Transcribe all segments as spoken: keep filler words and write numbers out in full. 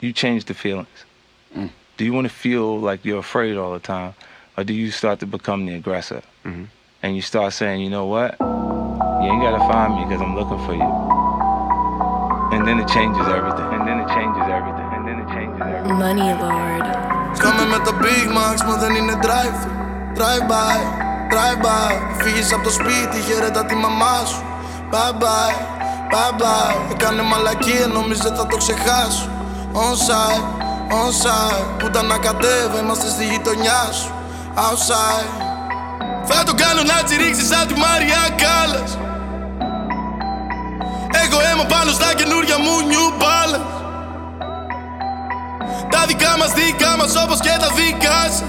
you change the feelings. Mm. Do you want to feel like you're afraid all the time, or do you start to become the aggressor? Mm-hmm. And you start saying, you know what? You ain't gotta find me because I'm looking for you. And then it changes everything. And then it changes everything. And then it changes everything. Money Lord. Σκάμε με τα Big Macs, μα δεν είναι drive-thru. Drive-by, drive-by. Φύγεις από το σπίτι, χαιρέτα τη μαμά σου. Bye-bye, bye-bye. Έκανε μαλακία, νόμιζε θα το ξεχάσω. On-side, on-side. Που τα ανακατεύω, είμαστε στη γειτονιά σου. Outside. Θα το κάνω να τσιρίξεις σαν τη Μάρια Κάλλας. Έχω αίμα πάνω στα καινούρια μου New Balance. Τα δικά μας δικά μας όπως και τα δικά σας.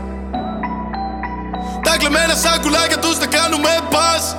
Τα κλεμμένα σακουλάκια τους τα κάνουμε πάσες.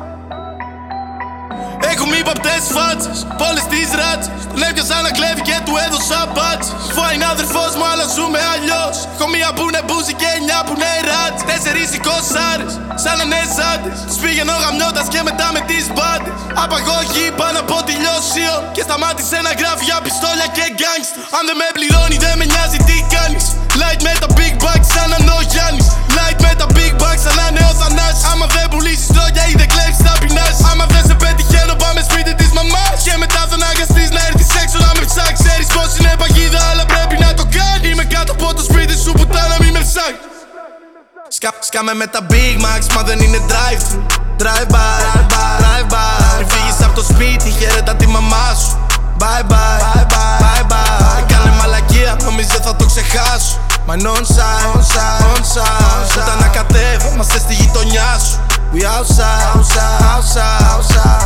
Έχω μη παπτές φάτσες, πόλες τις ράτσες. Τον έπιασα να κλέβει και του έδωσα μπάτσες. Φάει είναι αδερφός μου αλλά ζούμε αλλιώς. Έχω μία που είναι μπούζι και εννιά που είναι ράτσες. Τέσσερις εικοσάρες, σαν να είναι ζάντες. Τους πήγαινε ο γαμιώτας και μετά με τις μπάντες. Απαγωγή πάνω από τη λιώσιο. Και σταμάτησε να γράφει για πιστόλια και γκάνγκστερ. Αν δεν με πληρώνει δεν με νοιάζει τι κάνεις. Light με τα big bags σαν να είναι ο Γιάννης. Light με τα big bags σαν να είναι ο Θανάσης. Άμα δεν πουλήσεις λόγια ή δεν κλέβεις θα πεινάσεις. Άμα δεν σε πετυχαίνω πάμε σπίτι της μαμάς. Και μετά θα αναγκαστείς να έρθεις έξω να με ψάξεις. Ξέρεις πως είναι παγίδα αλλά πρέπει να το κάνεις. Είμαι κάτω από το σπίτι σου πουτάνα μη με ψάξεις. Σκα, σκάμε με τα Big Macs μα δεν είναι drive-thru. Drive-by, drive-by. Πριν φύγεις από το σπίτι χαιρέτα τη μαμά σου. Bye-bye, bye-bye. Κάνε μαλακία νόμιζε θα το ξεχάσω. Μα είναι on-side, on-side, on-side. Που τα ανακατεύω, είμαστε στη γειτονιά σου. We outside, outside, outside, outside.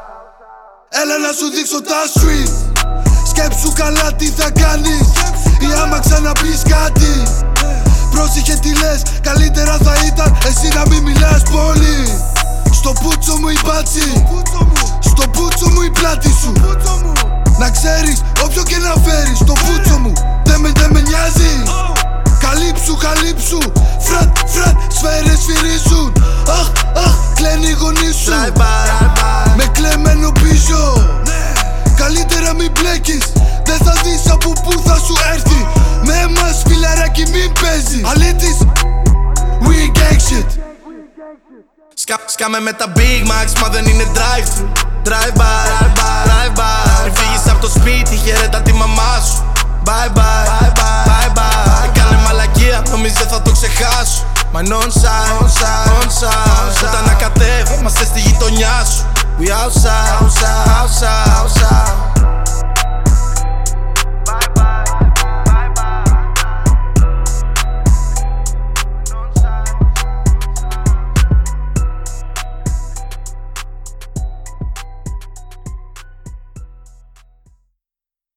Έλα να σου δείξω τα street. Σκέψου καλά τι θα κάνεις. Ή άμα ξαναπείς κάτι. Πρόσεχε τι λες, καλύτερα θα ήταν εσύ να μην μιλάς πολύ. Στο πούτσο μου η μπάτσι, στο πούτσο μου η πλάτη σου. Να ξέρεις όποιο και να φέρεις. Στο πούτσο μου δεν με, δε με νοιάζει. Καλύψου, καλύψου. Φρατ, φρατ, σφαίρες σφυρίζουν. Αχ, αχ, κλαίνει η γονή σου. Με κλεμμένο πίσω. Καλύτερα μην μπλέκεις. Δεν θα δεις από πού θα σου έρθει. Με εμάς φιλαράκι μην παίζει. Αλήτης, we gang shit. Σκα, σκάμε με τα Big Macs μα δεν είναι drive-thru. Drive-by, drive-by. Πριν φύγεις από το σπίτι χαιρέτα τη μαμά σου. Bye-bye, bye-bye. Κάνε μαλακία νόμιζε θα το ξεχάσω. Μα είναι on-side, on-side, on-side. Που τα ανακατεύω, είμαστε στη γειτονιά σου. We outside, outside, outside, outside.